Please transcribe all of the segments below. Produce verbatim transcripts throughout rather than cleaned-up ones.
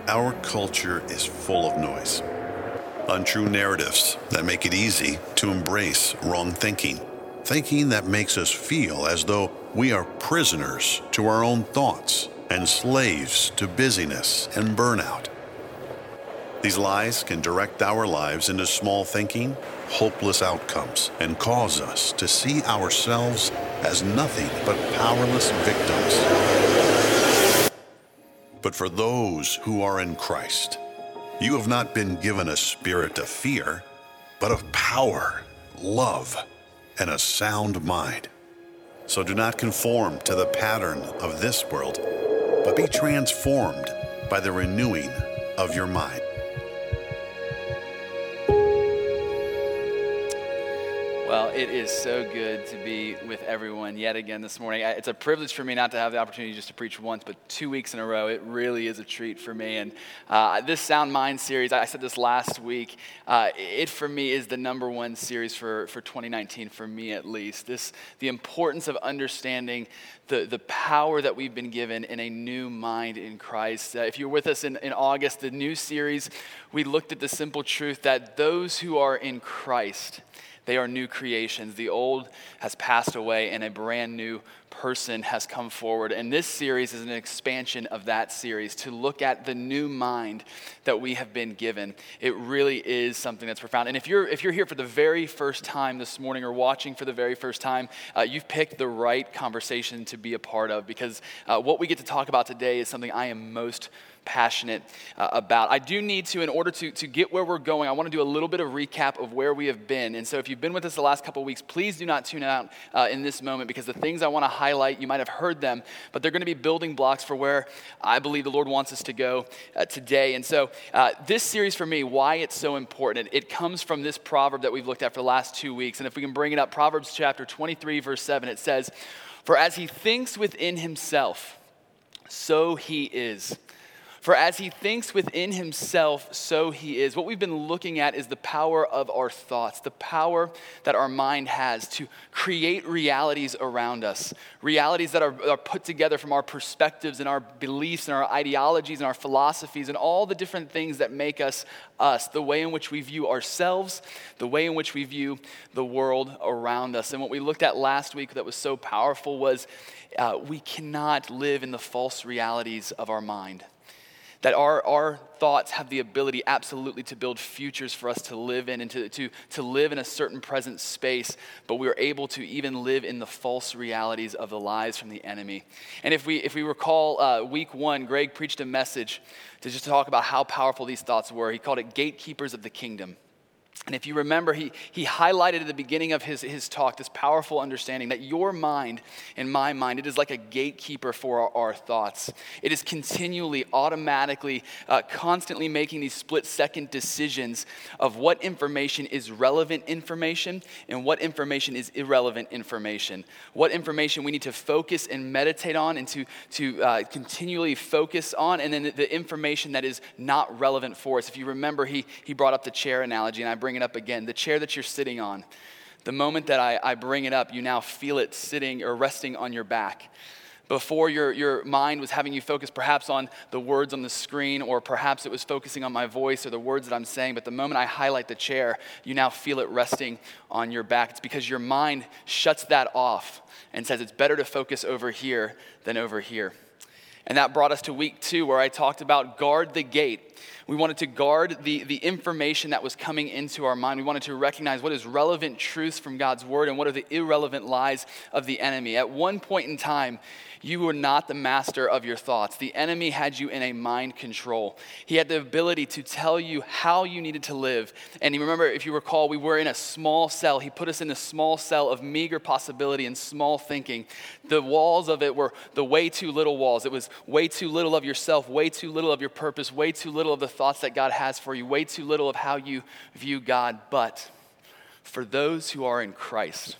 Our culture is full of noise. Untrue narratives that make it easy to embrace wrong thinking. Thinking that makes us feel as though we are prisoners to our own thoughts and slaves to busyness and burnout. These lies can direct our lives into small thinking, hopeless outcomes, and cause us to see ourselves as nothing but powerless victims. But for those who are in Christ, you have not been given a spirit of fear, but of power, love, and a sound mind. So do not conform to the pattern of this world, but be transformed by the renewing of your mind. Well, it is so good to be with everyone yet again this morning. It's a privilege for me not to have the opportunity just to preach once, but two weeks in a row. It really is a treat for me. And uh, this Sound Mind series, I said this last week, uh, it for me is the number one series for, for twenty nineteen, for me at least. This, the importance of understanding the, the power that we've been given in a new mind in Christ. Uh, if you were with us in, in August, the new series, we looked at the simple truth that those who are in Christ, they are new creations. The old has passed away and a brand new person has come forward. And this series is an expansion of that series to look at the new mind that we have been given. It really is something that's profound. And if you're if you're here for the very first time this morning or watching for the very first time, uh, you've picked the right conversation to be a part of, because uh, what we get to talk about today is something I am most passionate uh, about. I do need to, in order to, to get where we're going, I want to do a little bit of recap of where we have been. And so if you've been with us the last couple of weeks, please do not tune out uh, in this moment, because the things I want to highlight, you might have heard them, but they're going to be building blocks for where I believe the Lord wants us to go uh, today. And so uh, this series for me, why it's so important, it, it comes from this proverb that we've looked at for the last two weeks. And if we can bring it up, Proverbs chapter twenty-three, verse seven, it says, "For as he thinks within himself, so he is. For as he thinks within himself, so he is." What we've been looking at is the power of our thoughts, the power that our mind has to create realities around us, realities that are, are put together from our perspectives and our beliefs and our ideologies and our philosophies and all the different things that make us us, the way in which we view ourselves, the way in which we view the world around us. And what we looked at last week that was so powerful was uh, we cannot live in the false realities of our mind. That our, our thoughts have the ability absolutely to build futures for us to live in and to, to, to live in a certain present space, but we are able to even live in the false realities of the lies from the enemy. And if we if we recall uh, week one, Greg preached a message to just talk about how powerful these thoughts were. He called it Gatekeepers of the Kingdom. And if you remember, he he highlighted at the beginning of his, his talk this powerful understanding that your mind and my mind, it is like a gatekeeper for our, our thoughts. It is continually, automatically, uh, constantly making these split-second decisions of what information is relevant information and what information is irrelevant information. What information we need to focus and meditate on and to, to uh, continually focus on, and then the, the information that is not relevant for us. If you remember, he he brought up the chair analogy, and I bring it up again. The chair that you're sitting on, the moment that I, I bring it up, you now feel it sitting or resting on your back. Before, your, your mind was having you focus perhaps on the words on the screen, or perhaps it was focusing on my voice or the words that I'm saying. But the moment I highlight the chair, you now feel it resting on your back. It's because your mind shuts that off and says it's better to focus over here than over here. And that brought us to week two, where I talked about guard the gate. We wanted to guard the, the information that was coming into our mind. We wanted to recognize what is relevant truths from God's word and what are the irrelevant lies of the enemy. At one point in time, you were not the master of your thoughts. The enemy had you in a mind control. He had the ability to tell you how you needed to live. And you remember, if you recall, we were in a small cell. He put us in a small cell of meager possibility and small thinking. The walls of it were the way too little walls. It was way too little of yourself, way too little of your purpose, way too little of the thoughts that God has for you, way too little of how you view God. But for those who are in Christ,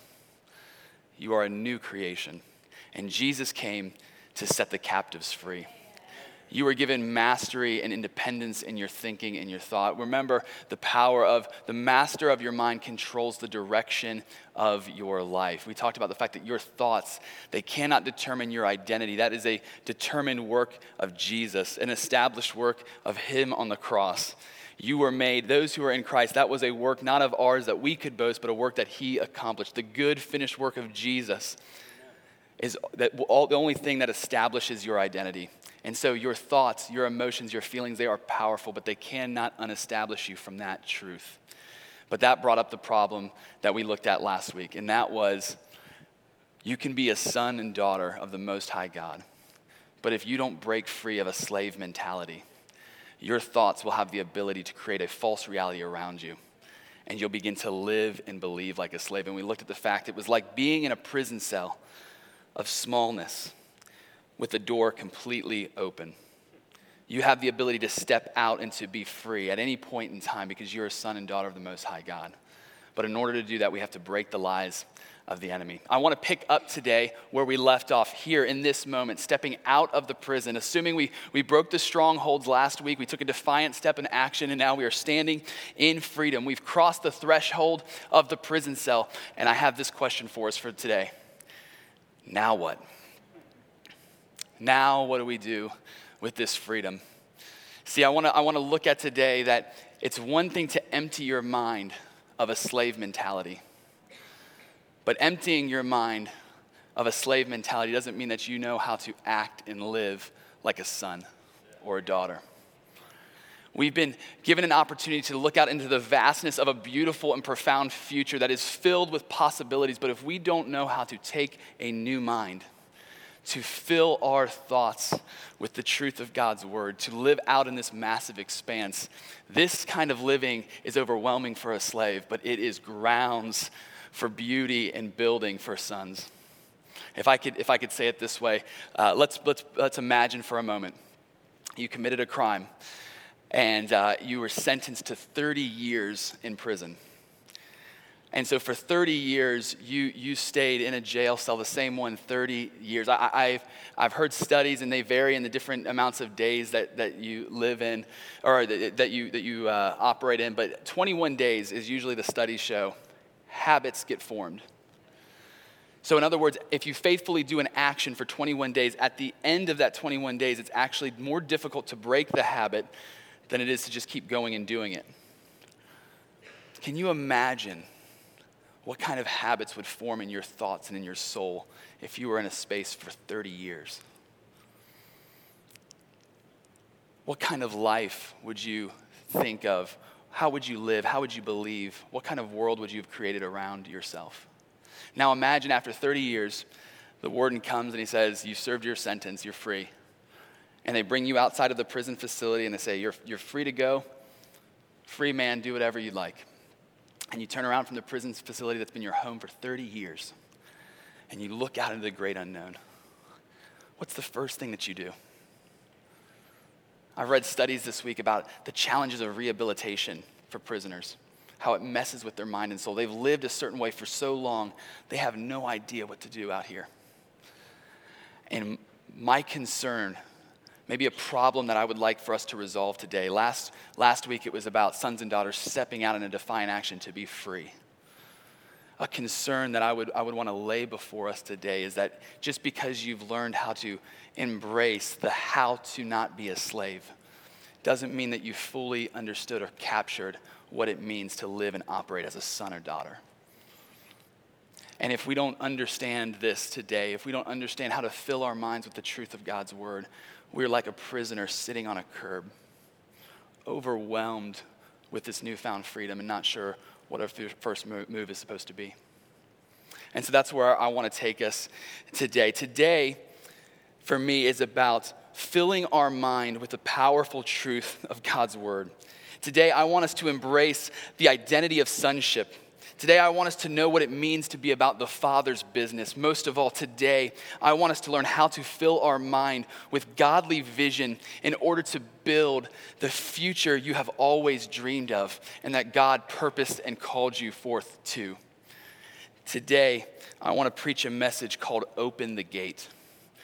you are a new creation. And Jesus came to set the captives free. You were given mastery and independence in your thinking and your thought. Remember the power of the master of your mind controls the direction of your life. We talked about the fact that your thoughts, they cannot determine your identity. That is a determined work of Jesus, an established work of him on the cross. You were made, those who are in Christ, that was a work not of ours that we could boast, but a work that he accomplished. The good finished work of Jesus is that all, the only thing that establishes your identity. And so your thoughts, your emotions, your feelings, they are powerful, but they cannot unestablish you from that truth. But that brought up the problem that we looked at last week, and that was you can be a son and daughter of the Most High God, but if you don't break free of a slave mentality, your thoughts will have the ability to create a false reality around you, and you'll begin to live and believe like a slave. And we looked at the fact it was like being in a prison cell of smallness with the door completely open. You have the ability to step out and to be free at any point in time because you're a son and daughter of the Most High God. But in order to do that, we have to break the lies of the enemy. I want to pick up today where we left off here in this moment, stepping out of the prison. Assuming we, we broke the strongholds last week, we took a defiant step in action, and now we are standing in freedom. We've crossed the threshold of the prison cell, and I have this question for us for today. Now what? Now what do we do with this freedom? See, I want to I want to look at today that it's one thing to empty your mind of a slave mentality. But emptying your mind of a slave mentality doesn't mean that you know how to act and live like a son or a daughter. We've been given an opportunity to look out into the vastness of a beautiful and profound future that is filled with possibilities. But if we don't know how to take a new mind, to fill our thoughts with the truth of God's word, to live out in this massive expanse, this kind of living is overwhelming for a slave, but it is grounds for beauty and building for sons. If I could, if I could say it this way, uh, let's let's let's imagine for a moment you committed a crime, and uh, you were sentenced to thirty years in prison. And so for thirty years, you you stayed in a jail cell, the same one, thirty years. I, I've I've heard studies, and they vary in the different amounts of days that, that you live in, or that, that you that you uh, operate in. But twenty-one days is usually the studies show. Habits get formed. So in other words, if you faithfully do an action for twenty-one days, at the end of that twenty-one days, it's actually more difficult to break the habit than it is to just keep going and doing it. Can you imagine what kind of habits would form in your thoughts and in your soul if you were in a space for thirty years? What kind of life would you think of? How would you live? How would you believe? What kind of world would you have created around yourself? Now imagine after thirty years, the warden comes and he says, you served your sentence, you're free. And they bring you outside of the prison facility and they say, you're, you're free to go. Free man, do whatever you'd like. And you turn around from the prison facility that's been your home for thirty years, and you look out into the great unknown. What's the first thing that you do? I've read studies this week about the challenges of rehabilitation for prisoners, how it messes with their mind and soul. They've lived a certain way for so long, they have no idea what to do out here. And my concern, maybe a problem that I would like for us to resolve today. Last, last week it was about sons and daughters stepping out in a defiant action to be free. A concern that I would I would want to lay before us today is that just because you've learned how to embrace the how to not be a slave doesn't mean that you fully understood or captured what it means to live and operate as a son or daughter. And if we don't understand this today, if we don't understand how to fill our minds with the truth of God's word, we're like a prisoner sitting on a curb, overwhelmed with this newfound freedom and not sure what our first move is supposed to be. And so that's where I want to take us today. Today, for me, is about filling our mind with the powerful truth of God's word. Today, I want us to embrace the identity of sonship. Today, I want us to know what it means to be about the Father's business. Most of all, today, I want us to learn how to fill our mind with godly vision in order to build the future you have always dreamed of and that God purposed and called you forth to. Today, I want to preach a message called Open the Gate.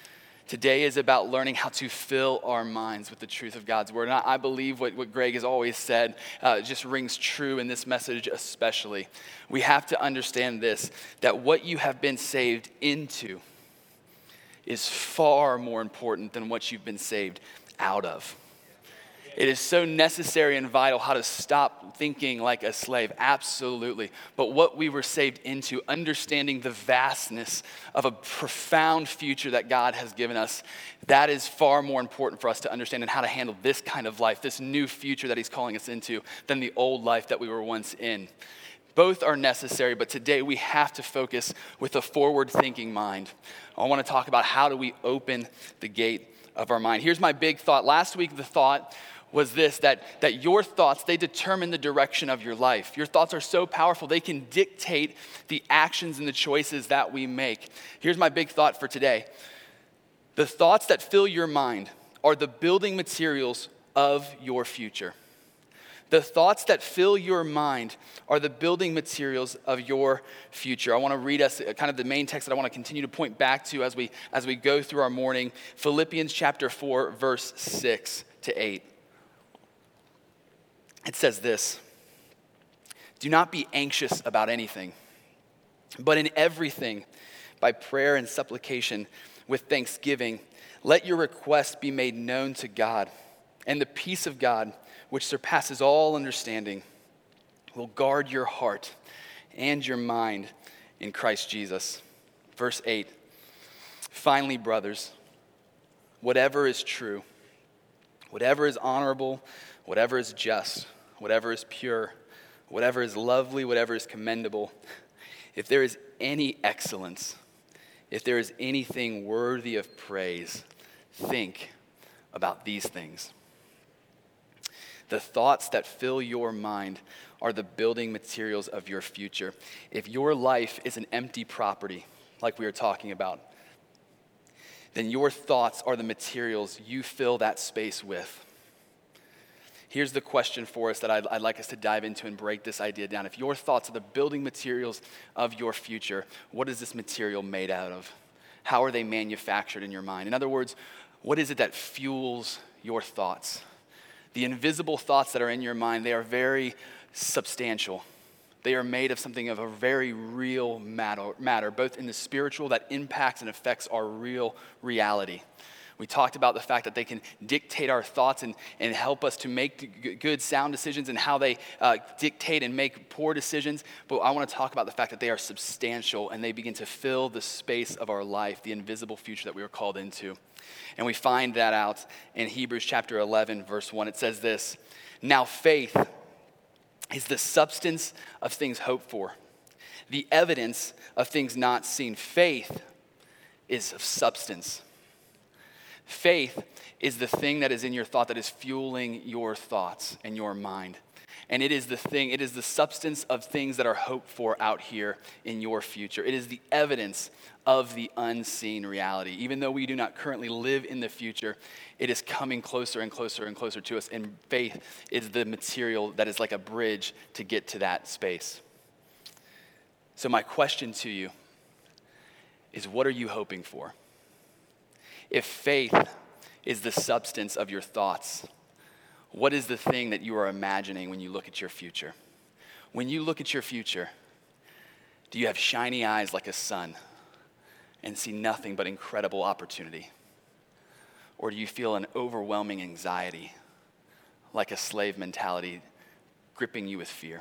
Today is about learning how to fill our minds with the truth of God's word. And I, I believe what, what Greg has always said uh, just rings true in this message especially. We have to understand this, that what you have been saved into is far more important than what you've been saved out of. It is so necessary and vital how to stop thinking like a slave, absolutely. But what we were saved into, understanding the vastness of a profound future that God has given us, that is far more important for us to understand and how to handle this kind of life, this new future that he's calling us into, than the old life that we were once in. Both are necessary, but today we have to focus with a forward-thinking mind. I want to talk about how do we open the gate of our mind. Here's my big thought. Last week, the thought was this, that, that your thoughts, they determine the direction of your life. Your thoughts are so powerful, they can dictate the actions and the choices that we make. Here's my big thought for today. The thoughts that fill your mind are the building materials of your future. The thoughts that fill your mind are the building materials of your future. I want to read us kind of the main text that I want to continue to point back to as we as we go through our morning. Philippians chapter four, verse six to eight. It says this: do not be anxious about anything, but in everything, by prayer and supplication, with thanksgiving, let your requests be made known to God, and the peace of God, which surpasses all understanding, will guard your heart and your mind in Christ Jesus. Verse eight, finally, brothers, whatever is true, whatever is honorable, whatever is just, whatever is pure, whatever is lovely, whatever is commendable, if there is any excellence, if there is anything worthy of praise, think about these things. The thoughts that fill your mind are the building materials of your future. If your life is an empty property, like we were talking about, then your thoughts are the materials you fill that space with. Here's the question for us that I'd, I'd like us to dive into and break this idea down. If your thoughts are the building materials of your future, what is this material made out of? How are they manufactured in your mind? In other words, what is it that fuels your thoughts? The invisible thoughts that are in your mind, they are very substantial. They are made of something of a very real matter, matter, both in the spiritual that impacts and affects our real reality. We talked about the fact that they can dictate our thoughts and, and help us to make good, sound decisions and how they uh, dictate and make poor decisions. But I want to talk about the fact that they are substantial and they begin to fill the space of our life, the invisible future that we were called into. And we find that out in Hebrews chapter eleven, verse one. It says this: now faith is the substance of things hoped for, the evidence of things not seen. Faith is of substance. Faith is the thing that is in your thought that is fueling your thoughts and your mind. And it is the thing, it is the substance of things that are hoped for out here in your future. It is the evidence of the unseen reality. Even though we do not currently live in the future, it is coming closer and closer and closer to us. And faith is the material that is like a bridge to get to that space. So my question to you is, what are you hoping for? If faith is the substance of your thoughts, what is the thing that you are imagining when you look at your future? When you look at your future, do you have shiny eyes like a sun and see nothing but incredible opportunity? Or do you feel an overwhelming anxiety like a slave mentality gripping you with fear?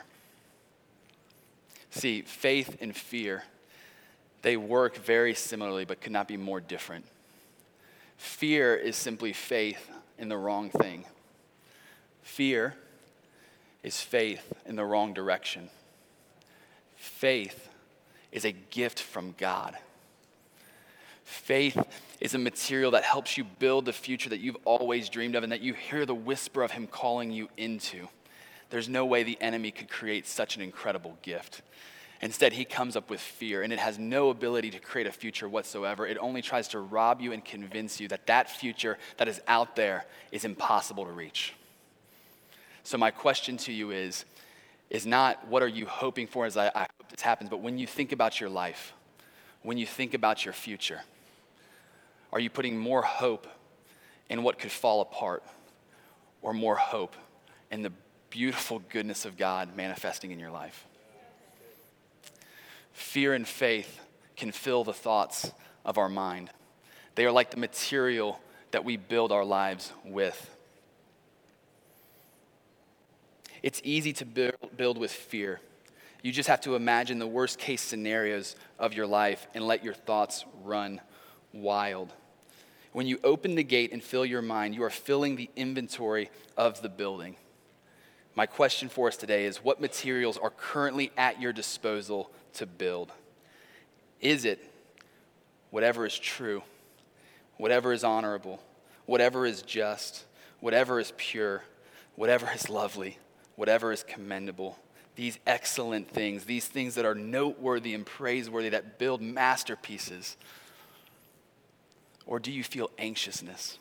See, faith and fear, they work very similarly but could not be more different. Fear is simply faith in the wrong thing. Fear is faith in the wrong direction. Faith is a gift from God. Faith is a material that helps you build the future that you've always dreamed of and that you hear the whisper of him calling you into. There's no way the enemy could create such an incredible gift. Instead, he comes up with fear, and it has no ability to create a future whatsoever. It only tries to rob you and convince you that that future that is out there is impossible to reach. So my question to you is, is not what are you hoping for as I, I hope this happens, but when you think about your life, when you think about your future, Are you putting more hope in what could fall apart, or more hope in the beautiful goodness of God manifesting in your life? Fear and faith can fill the thoughts of our mind. They are like the material that we build our lives with. It's easy to build with fear. You just have to imagine the worst case scenarios of your life and let your thoughts run wild. When you open the gate and fill your mind, you are filling the inventory of the building. My question for us today is, what materials are currently at your disposal to build? Is it whatever is true, whatever is honorable, whatever is just, whatever is pure, whatever is lovely, whatever is commendable? These excellent things, these things that are noteworthy and praiseworthy, that build masterpieces. Or do you feel anxiousness?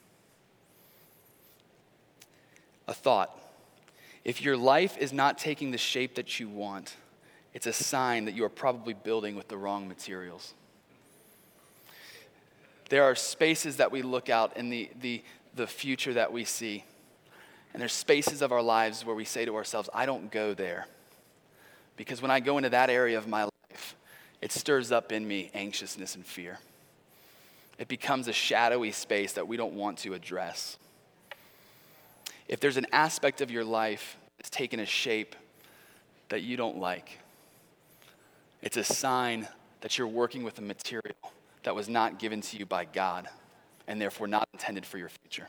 A thought. If your life is not taking the shape that you want, it's a sign that you are probably building with the wrong materials. There are spaces that we look out in the, the, the future that we see. And there's spaces of our lives where we say to ourselves, I don't go there. Because when I go into that area of my life, it stirs up in me anxiousness and fear. It becomes a shadowy space that we don't want to address. If there's an aspect of your life that's taken a shape that you don't like, it's a sign that you're working with a material that was not given to you by God and therefore not intended for your future.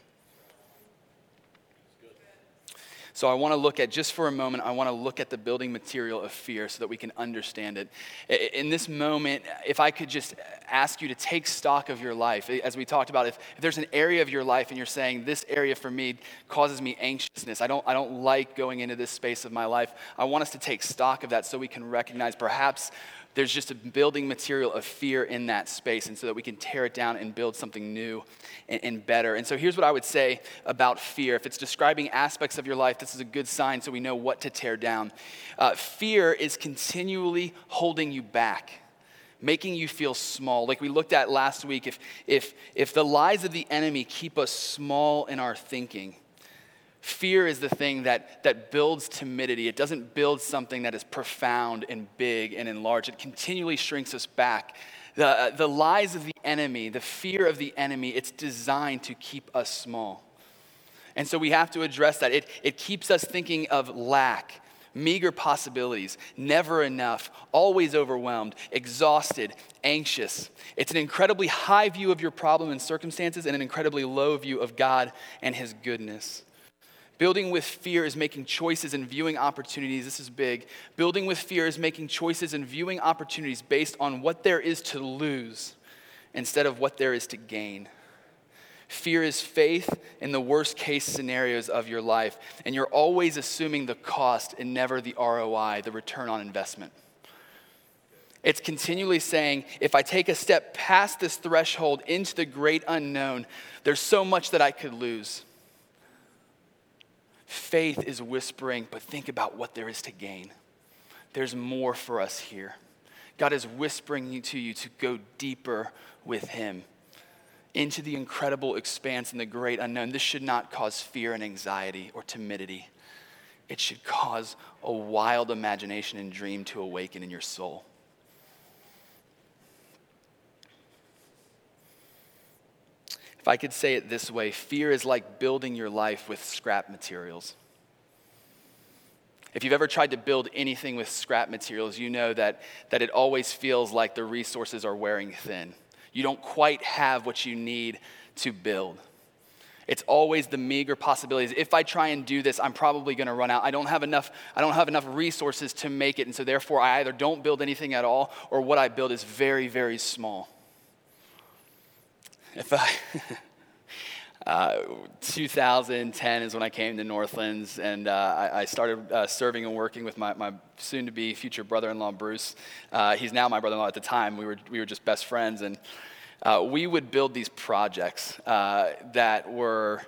So I want to look at, just for a moment, I want to look at the building material of fear so that we can understand it. In this moment, if I could just ask you to take stock of your life, as we talked about, if, if there's an area of your life and you're saying, this area for me causes me anxiousness, I don't, I don't like going into this space of my life, I want us to take stock of that so we can recognize perhaps there's just a building material of fear in that space, and so that we can tear it down and build something new and, and better. And so here's what I would say about fear. If it's describing aspects of your life, this is a good sign so we know what to tear down. Uh, fear is continually holding you back, making you feel small. Like we looked at last week, if, if, if the lies of the enemy keep us small in our thinking, fear is the thing that, that builds timidity. It doesn't build something that is profound and big and enlarged. It continually shrinks us back. The, the lies of the enemy, the fear of the enemy, it's designed to keep us small. And so we have to address that. It, it keeps us thinking of lack, meager possibilities, never enough, always overwhelmed, exhausted, anxious. It's an incredibly high view of your problem and circumstances and an incredibly low view of God and his goodness. Building with fear is making choices and viewing opportunities. This is big. Building with fear is making choices and viewing opportunities based on what there is to lose instead of what there is to gain. Fear is faith in the worst case scenarios of your life, and you're always assuming the cost and never the R O I, the return on investment. It's continually saying, if I take a step past this threshold into the great unknown, there's so much that I could lose. Faith is whispering, but think about what there is to gain. There's more for us here. God is whispering you to you to go deeper with him into the incredible expanse and the great unknown. This should not cause fear and anxiety or timidity. It should cause a wild imagination and dream to awaken in your soul. If I could say it this way, fear is like building your life with scrap materials. If you've ever tried to build anything with scrap materials, you know that, that it always feels like the resources are wearing thin. You don't quite have what you need to build. It's always the meager possibilities. If I try and do this, I'm probably going to run out. I don't have enough, I don't have enough resources to make it, and so therefore I either don't build anything at all, or what I build is very, very small. If I, uh, two thousand ten is when I came to Northlands, and uh, I, I started uh, serving and working with my, my soon-to-be future brother-in-law, Bruce. Uh, he's now my brother-in-law. At the time, we were we were just best friends, and uh, we would build these projects uh, that were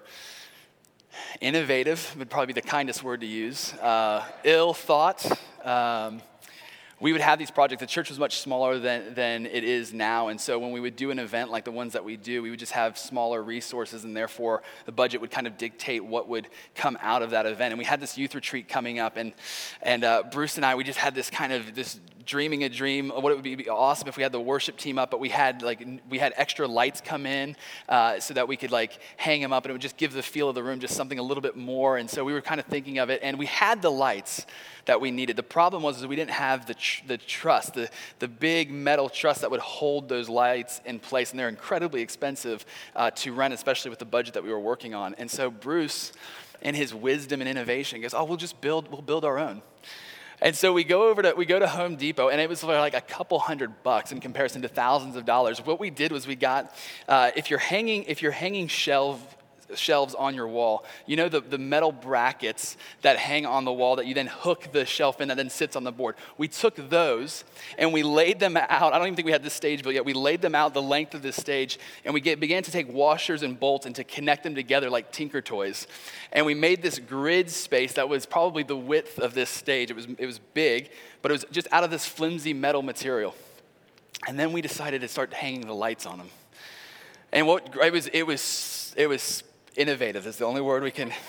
innovative, would probably be the kindest word to use, uh, ill thought. Um, we would have these projects. The church was much smaller than, than it is now. And so when we would do an event like the ones that we do, we would just have smaller resources, and therefore the budget would kind of dictate what would come out of that event. And we had this youth retreat coming up, and and uh, Bruce and I, we just had this kind of this dreaming a dream of what it would be, be awesome if we had the worship team up, but we had like we had extra lights come in uh, so that we could like hang them up, and it would just give the feel of the room just something a little bit more. And so we were kind of thinking of it, and we had the lights that we needed. The problem was is we didn't have the tr- the truss, the the big metal truss that would hold those lights in place, and they're incredibly expensive uh, to rent, especially with the budget that we were working on. And so Bruce, in his wisdom and innovation, goes, "Oh, we'll just build we'll build our own." And so we go over to we go to Home Depot, and it was for like a couple hundred bucks in comparison to thousands of dollars. What we did was we got uh, if you're hanging if you're hanging shelf. shelves on your wall. You know the, the metal brackets that hang on the wall that you then hook the shelf in that then sits on the board. We took those and we laid them out. I don't even think we had this stage built yet. We laid them out the length of this stage, and we get, began to take washers and bolts and to connect them together like Tinker Toys. And we made this grid space that was probably the width of this stage. It was, it was big, but it was just out of this flimsy metal material. And then we decided to start hanging the lights on them. And what it was, it was, it was innovative is the only word we can.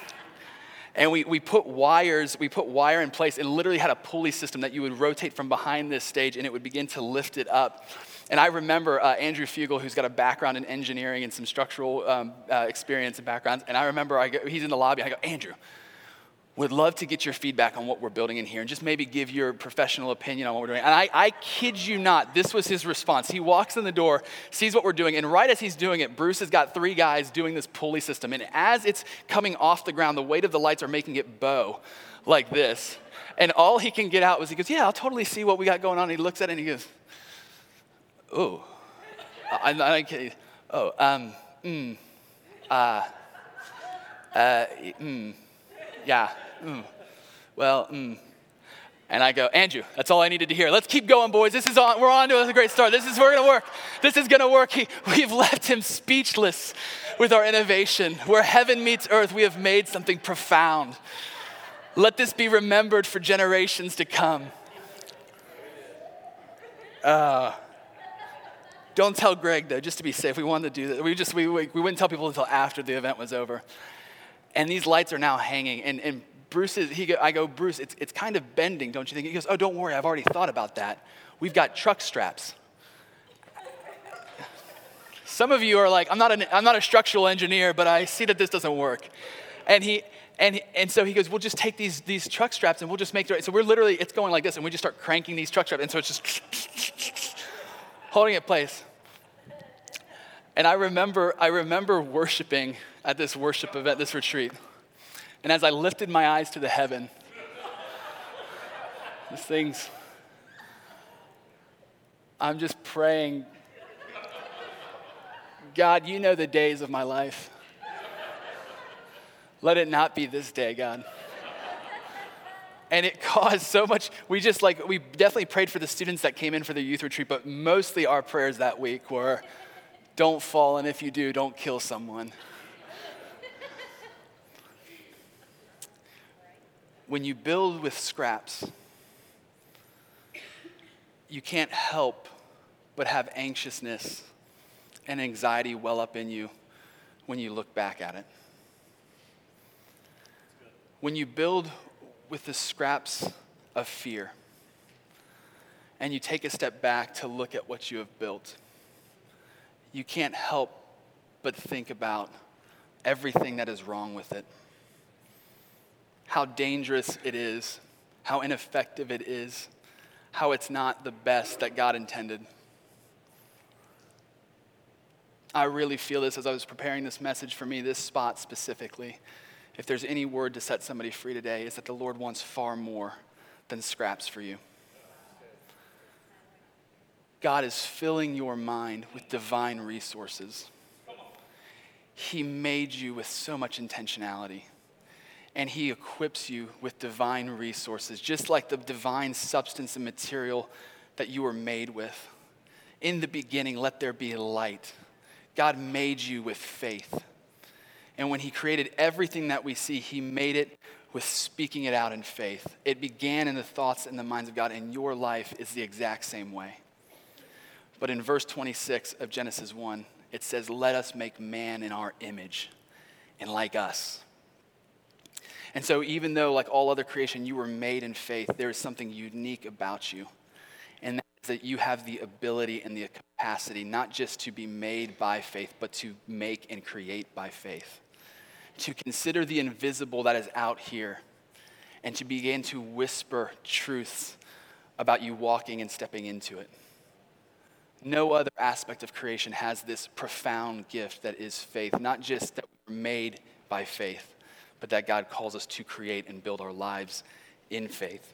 And we, we put wires, we put wire in place, and literally had a pulley system that you would rotate from behind this stage, and it would begin to lift it up. And I remember uh, Andrew Fugel, who's got a background in engineering and some structural um, uh, experience and backgrounds. And I remember I go, he's in the lobby. I go, "Andrew, would love to get your feedback on what we're building in here, and just maybe give your professional opinion on what we're doing." And I, I kid you not, this was his response. He walks in the door, sees what we're doing, and right as he's doing it, Bruce has got three guys doing this pulley system. And as it's coming off the ground, the weight of the lights are making it bow like this. And all he can get out was he goes, "Yeah, I'll totally see what we got going on." And he looks at it and he goes, "Oh, I, I, I, oh, um, mm, uh, uh, mm, yeah." Mm. Well, mm. And I go, "Andrew, that's all I needed to hear. Let's keep going, boys. This is on. We're on to a great start. This is we're gonna work. This is gonna work." He, we've left him speechless with our innovation. Where heaven meets earth, we have made something profound. Let this be remembered for generations to come. Uh, don't tell Greg though, just to be safe. We wanted to do that. We just we we, we wouldn't tell people until after the event was over. And these lights are now hanging, and and. Bruce is, he go, I go, "Bruce, it's it's kind of bending, don't you think?" He goes, "Oh, don't worry, I've already thought about that. We've got truck straps." Some of you are like, I'm not an, I'm not a structural engineer, but I see that this doesn't work. And he and and so he goes, "We'll just take these these truck straps and we'll just make it." So we're literally, it's going like this, and we just start cranking these truck straps, and so it's just holding it in place. And I remember I remember worshiping at this worship event, this retreat. And as I lifted my eyes to the heaven, these things, I'm just praying, "God, you know the days of my life. Let it not be this day, God." And it caused so much, we just like, we definitely prayed for the students that came in for the youth retreat, but mostly our prayers that week were, "Don't fall, and if you do, don't kill someone." When you build with scraps, you can't help but have anxiousness and anxiety well up in you when you look back at it. When you build with the scraps of fear, and you take a step back to look at what you have built, you can't help but think about everything that is wrong with it. How dangerous it is, how ineffective it is, how it's not the best that God intended. I really feel this as I was preparing this message for me, this spot specifically. If there's any word to set somebody free today, is that the Lord wants far more than scraps for you. God is filling your mind with divine resources. He made you with so much intentionality. And he equips you with divine resources, just like the divine substance and material that you were made with. In the beginning, let there be light. God made you with faith. And when he created everything that we see, he made it with speaking it out in faith. It began in the thoughts and the minds of God, and your life is the exact same way. But in verse twenty-six of Genesis one, it says, let us make man in our image and like us. And so even though, like all other creation, you were made in faith, there is something unique about you. And that is that you have the ability and the capacity not just to be made by faith, but to make and create by faith. To consider the invisible that is out here and to begin to whisper truths about you walking and stepping into it. No other aspect of creation has this profound gift that is faith, not just that we're made by faith, but that God calls us to create and build our lives in faith.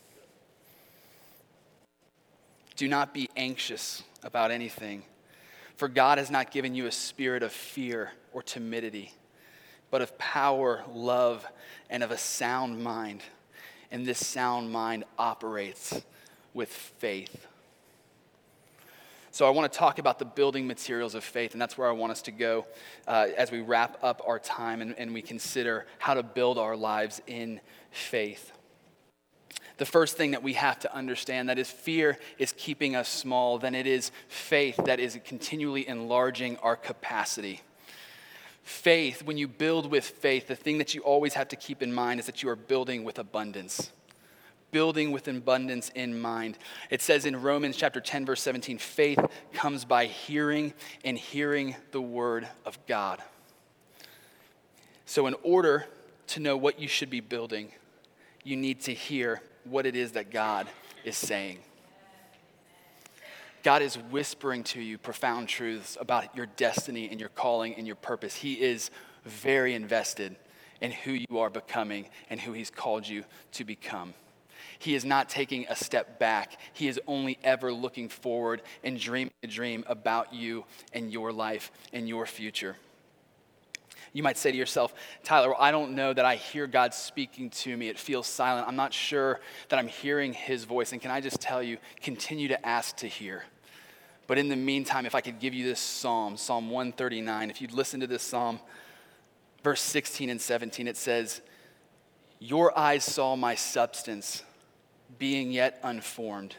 Do not be anxious about anything, for God has not given you a spirit of fear or timidity, but of power, love, and of a sound mind. And this sound mind operates with faith. So I want to talk about the building materials of faith, and that's where I want us to go uh, as we wrap up our time and, and we consider how to build our lives in faith. The first thing that we have to understand that is fear is keeping us small, then it is faith that is continually enlarging our capacity. Faith, when you build with faith, the thing that you always have to keep in mind is that you are building with abundance. Building with abundance in mind. It says in Romans chapter ten, verse seventeen, faith comes by hearing and hearing the word of God. So in order to know what you should be building, you need to hear what it is that God is saying. God is whispering to you profound truths about your destiny and your calling and your purpose. He is very invested in who you are becoming and who he's called you to become. He is not taking a step back. He is only ever looking forward and dreaming a dream about you and your life and your future. You might say to yourself, Tyler, well, I don't know that I hear God speaking to me. It feels silent. I'm not sure that I'm hearing his voice. And can I just tell you, continue to ask to hear. But in the meantime, if I could give you this psalm, Psalm one thirty-nine, if you'd listen to this psalm, verse sixteen and seventeen, it says, your eyes saw my substance, being yet unformed.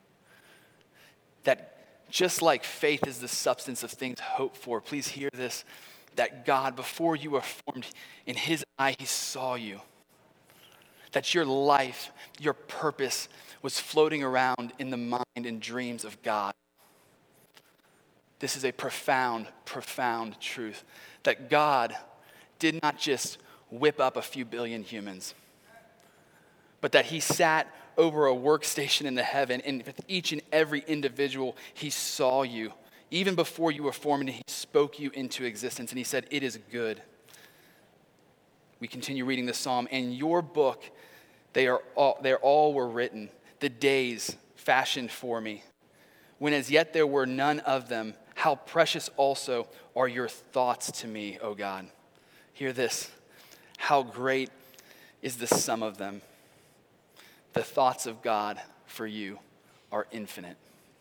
That just like faith is the substance of things hoped for, please hear this, that God, before you were formed, in his eye, he saw you. That your life, your purpose was floating around in the mind and dreams of God. This is a profound, profound truth. That God did not just whip up a few billion humans, but that he sat over a workstation in the heaven, and with each and every individual, he saw you. Even before you were formed, and he spoke you into existence, and he said, it is good. We continue reading the psalm, and your book, they are all, they all were written, the days fashioned for me, when as yet there were none of them. How precious also are your thoughts to me, O God. Hear this, how great is the sum of them. The thoughts of God for you are infinite.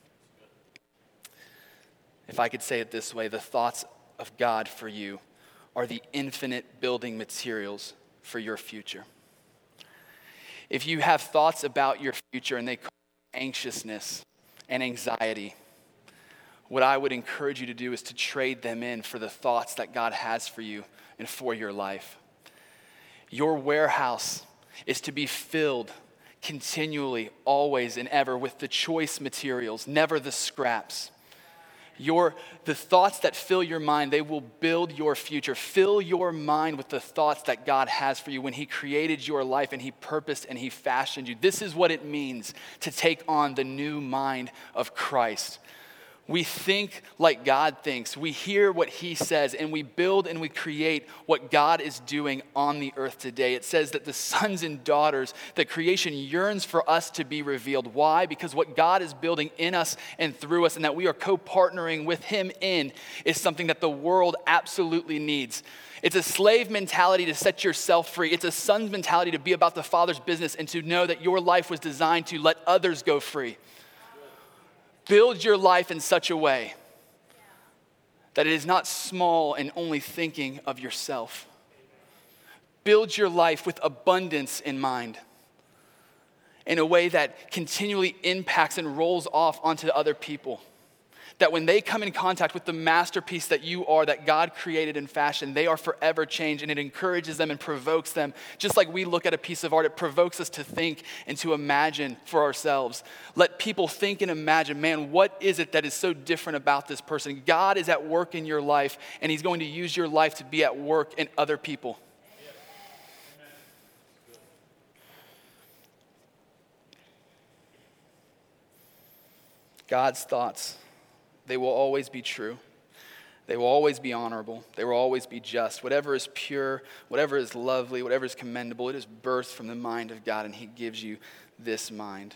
If I could say it this way, the thoughts of God for you are the infinite building materials for your future. If you have thoughts about your future and they cause anxiousness and anxiety, what I would encourage you to do is to trade them in for the thoughts that God has for you and for your life. Your warehouse is to be filled continually, always and ever with the choice materials, never the scraps. Your, the thoughts that fill your mind, they will build your future. Fill your mind with the thoughts that God has for you when he created your life and he purposed and he fashioned you. This is what it means to take on the new mind of Christ. We think like God thinks. We hear what he says, and we build and we create what God is doing on the earth today. It says that the sons and daughters, that creation yearns for us to be revealed. Why? Because what God is building in us and through us, and that we are co-partnering with him in, is something that the world absolutely needs. It's a slave mentality to set yourself free. It's a son's mentality to be about the Father's business and to know that your life was designed to let others go free. Build your life in such a way that it is not small and only thinking of yourself. Build your life with abundance in mind, in a way that continually impacts and rolls off onto other people. That when they come in contact with the masterpiece that you are, that God created and fashioned, they are forever changed, and it encourages them and provokes them. Just like we look at a piece of art, it provokes us to think and to imagine for ourselves. Let people think and imagine, man, what is it that is so different about this person? God is at work in your life, and he's going to use your life to be at work in other people. God's thoughts, they will always be true. They will always be honorable. They will always be just. Whatever is pure, whatever is lovely, whatever is commendable, it is birthed from the mind of God, and he gives you this mind.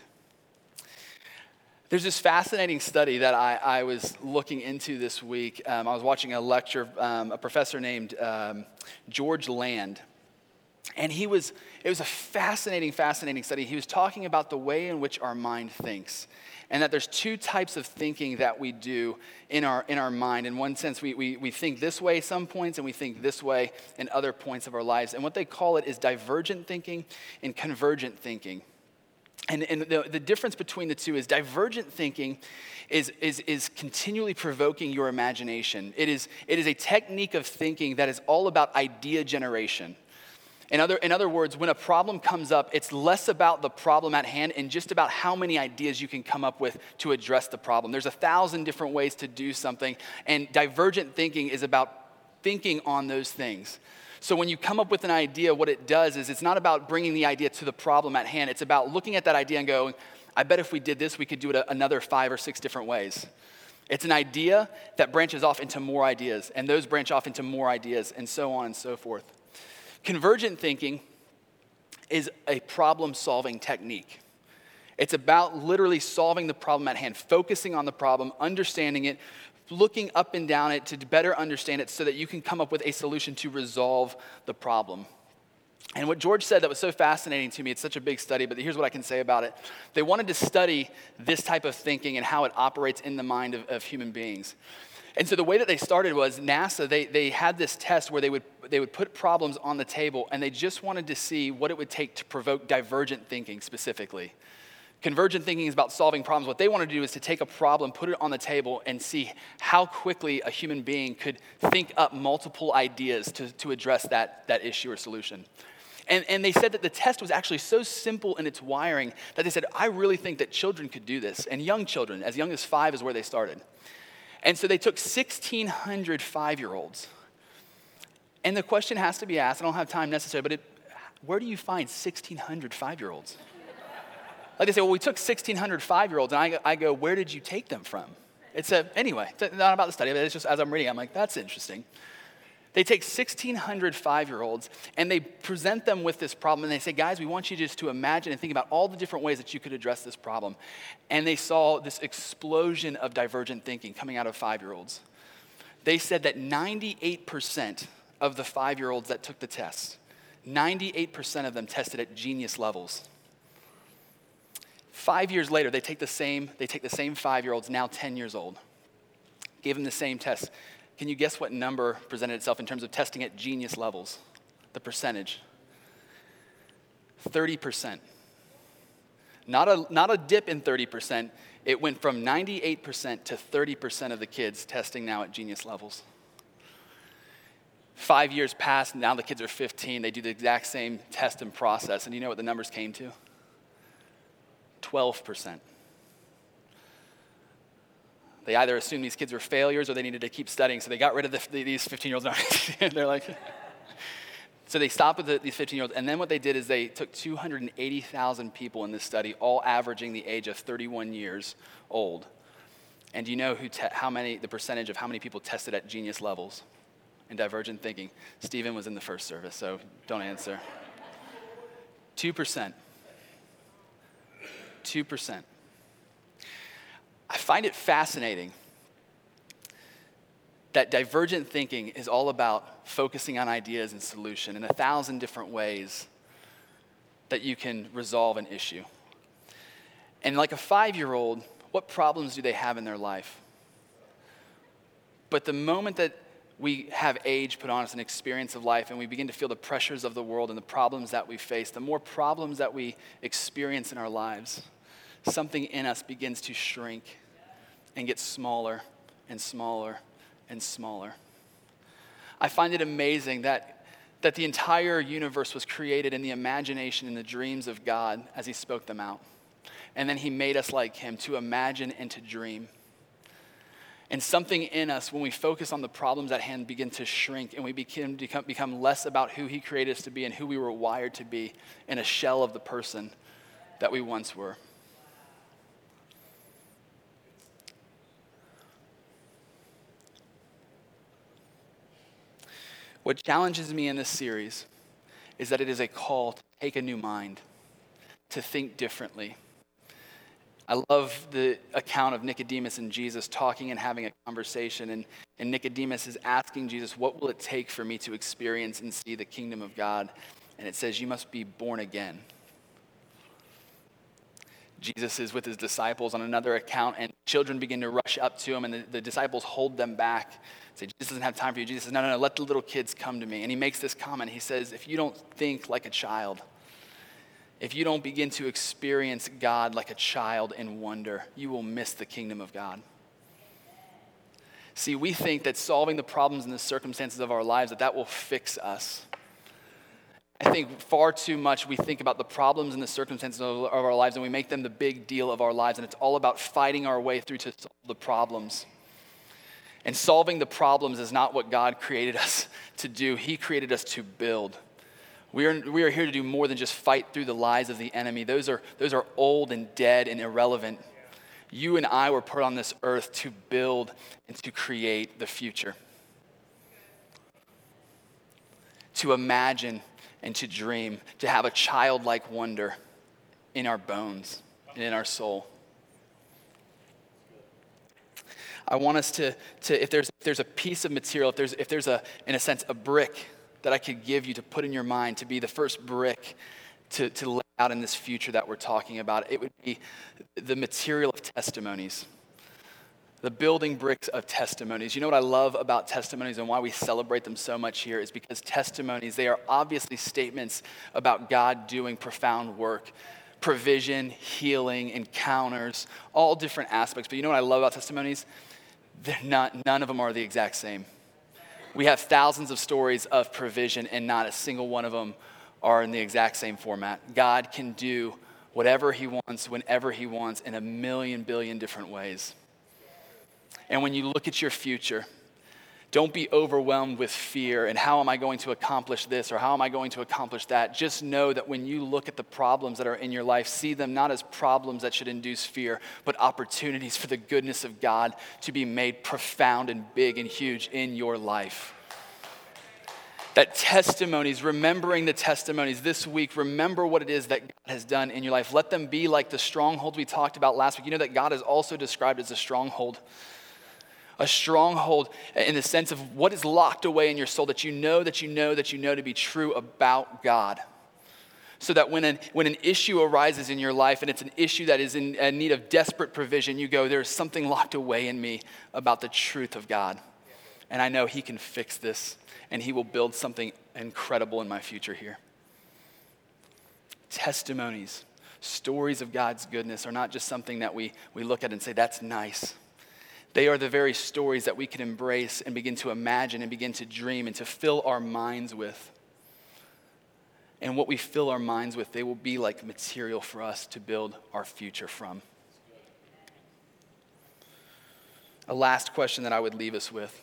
There's this fascinating study that I, I was looking into this week. Um, I was watching a lecture, um, a professor named um, George Land. And he was, it was a fascinating, fascinating study. He was talking about the way in which our mind thinks. And that there's two types of thinking that we do in our in our mind. In one sense, we, we, we think this way some points, and we think this way in other points of our lives. And what they call it is divergent thinking and convergent thinking. And, and the, the difference between the two is divergent thinking is, is, is continually provoking your imagination. It is, it is a technique of thinking that is all about idea generation. In other, in other words, when a problem comes up, it's less about the problem at hand and just about how many ideas you can come up with to address the problem. There's a thousand different ways to do something, and divergent thinking is about thinking on those things. So when you come up with an idea, what it does is it's not about bringing the idea to the problem at hand. It's about looking at that idea and going, I bet if we did this, we could do it another five or six different ways. It's an idea that branches off into more ideas, and those branch off into more ideas, and so on and so forth. Convergent thinking is a problem-solving technique. It's about literally solving the problem at hand, focusing on the problem, understanding it, looking up and down it to better understand it so that you can come up with a solution to resolve the problem. And what George said that was so fascinating to me, it's such a big study, but here's what I can say about it. They wanted to study this type of thinking and how it operates in the mind of, of human beings. And so the way that they started was NASA, they, they had this test where they would they would put problems on the table, and they just wanted to see what it would take to provoke divergent thinking specifically. Convergent thinking is about solving problems. What they wanted to do is to take a problem, put it on the table, and see how quickly a human being could think up multiple ideas to, to address that, that issue or solution. And, and they said that the test was actually so simple in its wiring that they said, I really think that children could do this. And young children, as young as five is where they started. And so they took sixteen hundred five-year-olds. And the question has to be asked, I don't have time necessarily, but it, where do you find sixteen hundred five-year-olds? Like they say, well, we took sixteen hundred five-year-olds, and I, I go, where did you take them from? It's a, anyway, it's not about the study, but it's just as I'm reading, I'm like, that's interesting. They take sixteen hundred five-year-olds, and they present them with this problem, and they say, guys, we want you just to imagine and think about all the different ways that you could address this problem. And they saw this explosion of divergent thinking coming out of five-year-olds. They said that ninety-eight percent of the five-year-olds that took the test, ninety-eight percent of them tested at genius levels. Five years later, they take the same, they take the same five-year-olds, now ten years old, gave them the same test. Can you guess what number presented itself in terms of testing at genius levels? The percentage. thirty percent. Not a, not a dip in thirty percent. It went from ninety-eight percent to thirty percent of the kids testing now at genius levels. Five years passed, now the kids are fifteen. They do the exact same test and process. And you know what the numbers came to? twelve percent. They either assumed these kids were failures or they needed to keep studying, so they got rid of the, these fifteen-year-olds. They're like, so they stopped with the, these fifteen-year-olds, and then what they did is they took two hundred eighty thousand people in this study, all averaging the age of thirty-one years old. And do you know who te- how many, the percentage of how many people tested at genius levels in divergent thinking? Stephen was in the first service, so don't answer. two percent. two percent. I find it fascinating that divergent thinking is all about focusing on ideas and solution in a thousand different ways that you can resolve an issue. And like a five-year-old, what problems do they have in their life? But the moment that we have age put on us, an experience of life, and we begin to feel the pressures of the world and the problems that we face, the more problems that we experience in our lives, something in us begins to shrink and get smaller and smaller and smaller. I find it amazing that, that the entire universe was created in the imagination and the dreams of God as he spoke them out. And then he made us like him to imagine and to dream. And something in us, when we focus on the problems at hand, begin to shrink, and we begin to become, become less about who he created us to be and who we were wired to be in a shell of the person that we once were. What challenges me in this series is that it is a call to take a new mind, to think differently. I love the account of Nicodemus and Jesus talking and having a conversation, and, and Nicodemus is asking Jesus, what will it take for me to experience and see the kingdom of God? And it says, you must be born again. Jesus is with his disciples on another account, and children begin to rush up to him, and the, the disciples hold them back. Say, Jesus doesn't have time for you. Jesus says, no, no, no, let the little kids come to me. And he makes this comment. He says, if you don't think like a child, if you don't begin to experience God like a child in wonder, you will miss the kingdom of God. See, we think that solving the problems and the circumstances of our lives, that that will fix us. I think far too much we think about the problems and the circumstances of, of our lives, and we make them the big deal of our lives, and it's all about fighting our way through to solve the problems. And solving the problems is not what God created us to do. He created us to build. We are, we are here to do more than just fight through the lies of the enemy. Those are, those are old and dead and irrelevant. You and I were put on this earth to build and to create the future. To imagine and to dream, to have a childlike wonder in our bones and in our soul. I want us to, to if there's if there's a piece of material, if there's if there's a, in a sense, a brick that I could give you to put in your mind to be the first brick to, to lay out in this future that we're talking about, it would be the material of testimonies. The building bricks of testimonies. You know what I love about testimonies and why we celebrate them so much here is because testimonies, they are obviously statements about God doing profound work. Provision, healing, encounters, all different aspects. But you know what I love about testimonies? They're not, none of them are the exact same. We have thousands of stories of provision, and not a single one of them are in the exact same format. God can do whatever he wants, whenever he wants, in a million billion different ways. And when you look at your future, don't be overwhelmed with fear and how am I going to accomplish this or how am I going to accomplish that. Just know that when you look at the problems that are in your life, see them not as problems that should induce fear, but opportunities for the goodness of God to be made profound and big and huge in your life. That testimonies, remembering the testimonies this week, remember what it is that God has done in your life. Let them be like the strongholds we talked about last week. You know that God is also described as a stronghold. A stronghold in the sense of what is locked away in your soul that you know, that you know, that you know to be true about God. So that when an, when an issue arises in your life and it's an issue that is in, in need of desperate provision, you go, there's something locked away in me about the truth of God. And I know he can fix this and he will build something incredible in my future here. Testimonies, stories of God's goodness are not just something that we, we look at and say, that's nice. They are the very stories that we can embrace and begin to imagine and begin to dream and to fill our minds with. And what we fill our minds with, they will be like material for us to build our future from. A last question that I would leave us with.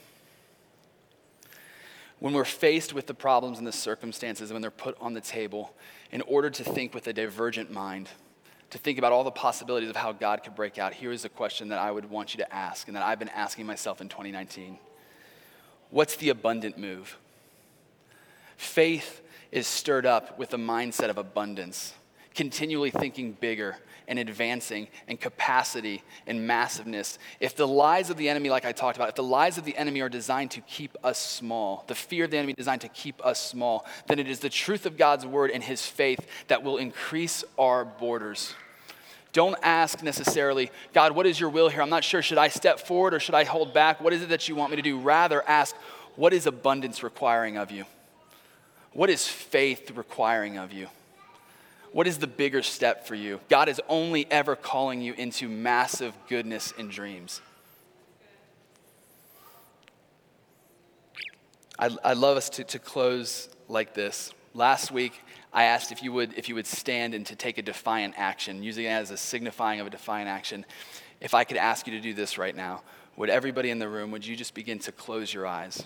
When we're faced with the problems and the circumstances, when they're put on the table, in order to think with a divergent mind, to think about all the possibilities of how God could break out, here is a question that I would want you to ask and that I've been asking myself in twenty nineteen. What's the abundant move? Faith is stirred up with the mindset of abundance, continually thinking bigger and advancing and capacity and massiveness. If the lies of the enemy, like I talked about, if the lies of the enemy are designed to keep us small, the fear of the enemy designed to keep us small, then it is the truth of God's word and his faith that will increase our borders. Don't ask necessarily, God, what is your will here? I'm not sure. Should I step forward or should I hold back? What is it that you want me to do? Rather ask, What is abundance requiring of you? What is faith requiring of you? What is the bigger step for you? God is only ever calling you into massive goodness and dreams. I'd, I'd love us to, to close like this. Last week, I asked if you would if you would stand and to take a defiant action, using it as a signifying of a defiant action. If I could ask you to do this right now, would everybody in the room, would you just begin to close your eyes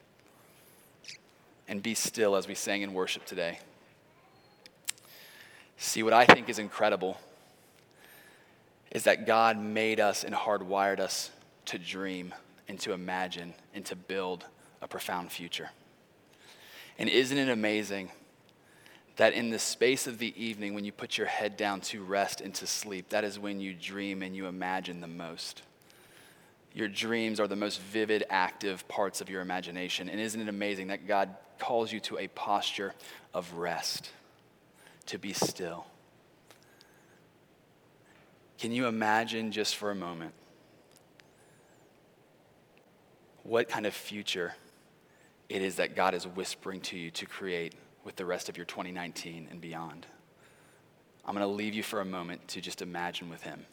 and be still as we sang in worship today? See, what I think is incredible is that God made us and hardwired us to dream and to imagine and to build a profound future. And isn't it amazing that in the space of the evening, when you put your head down to rest and to sleep, that is when you dream and you imagine the most. Your dreams are the most vivid, active parts of your imagination. And isn't it amazing that God calls you to a posture of rest, to be still? Can you imagine just for a moment what kind of future it is that God is whispering to you to create with the rest of your twenty nineteen and beyond? I'm going to leave you for a moment to just imagine with him.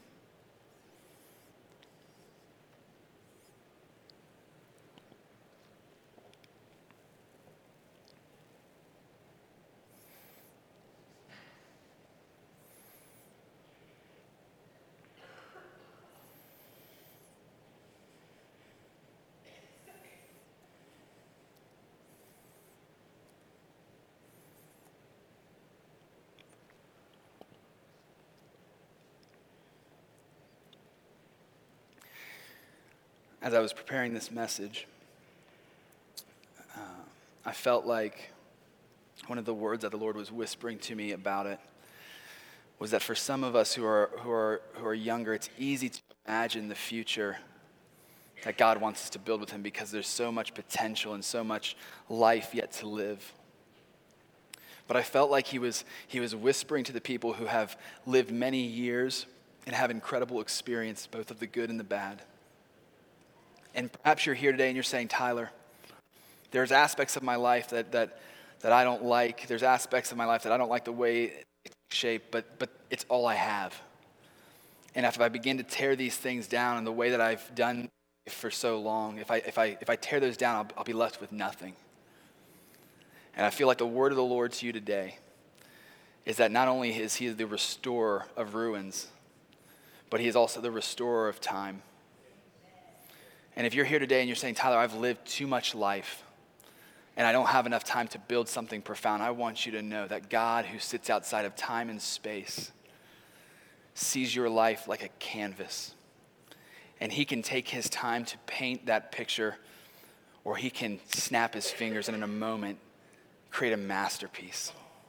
As I was preparing this message, uh, I felt like one of the words that the Lord was whispering to me about it was that for some of us who are who are who are younger, it's easy to imagine the future that God wants us to build with him because there's so much potential and so much life yet to live. But I felt like he was he was whispering to the people who have lived many years and have incredible experience, both of the good and the bad. And perhaps you're here today and you're saying, Tyler, there's aspects of my life that that that I don't like. There's aspects of my life that I don't like the way it's shaped, but but it's all I have. And if I begin to tear these things down in the way that I've done for so long, if I if I if I tear those down, I'll, I'll be left with nothing. And I feel like the word of the Lord to you today is that not only is he the restorer of ruins, but he is also the restorer of time. And if you're here today and you're saying, Tyler, I've lived too much life and I don't have enough time to build something profound, I want you to know that God, who sits outside of time and space, sees your life like a canvas. And he can take his time to paint that picture, or he can snap his fingers and in a moment create a masterpiece.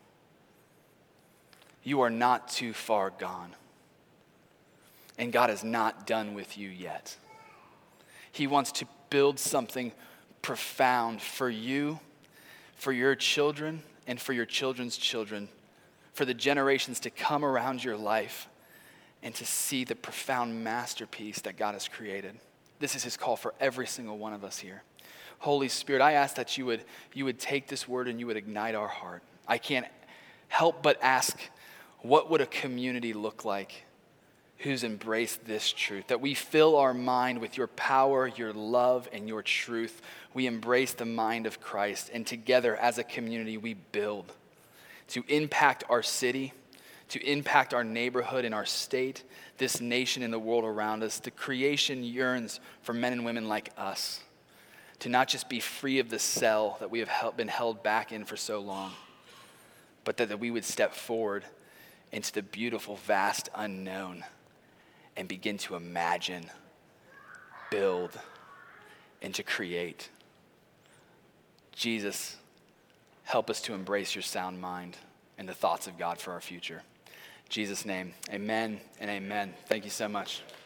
You are not too far gone. And God is not done with you yet. He wants to build something profound for you, for your children, and for your children's children, for the generations to come around your life and to see the profound masterpiece that God has created. This is his call for every single one of us here. Holy Spirit, I ask that you would, you would take this word and you would ignite our heart. I can't help but ask, what would a community look like who's embraced this truth, that we fill our mind with your power, your love, and your truth. We embrace the mind of Christ, and together as a community, we build to impact our city, to impact our neighborhood and our state, this nation and the world around us. The creation yearns for men and women like us to not just be free of the cell that we have been held back in for so long, but that we would step forward into the beautiful, vast unknown and begin to imagine, build, and to create. Jesus, help us to embrace your sound mind and the thoughts of God for our future. In Jesus' name, amen and amen. Thank you so much.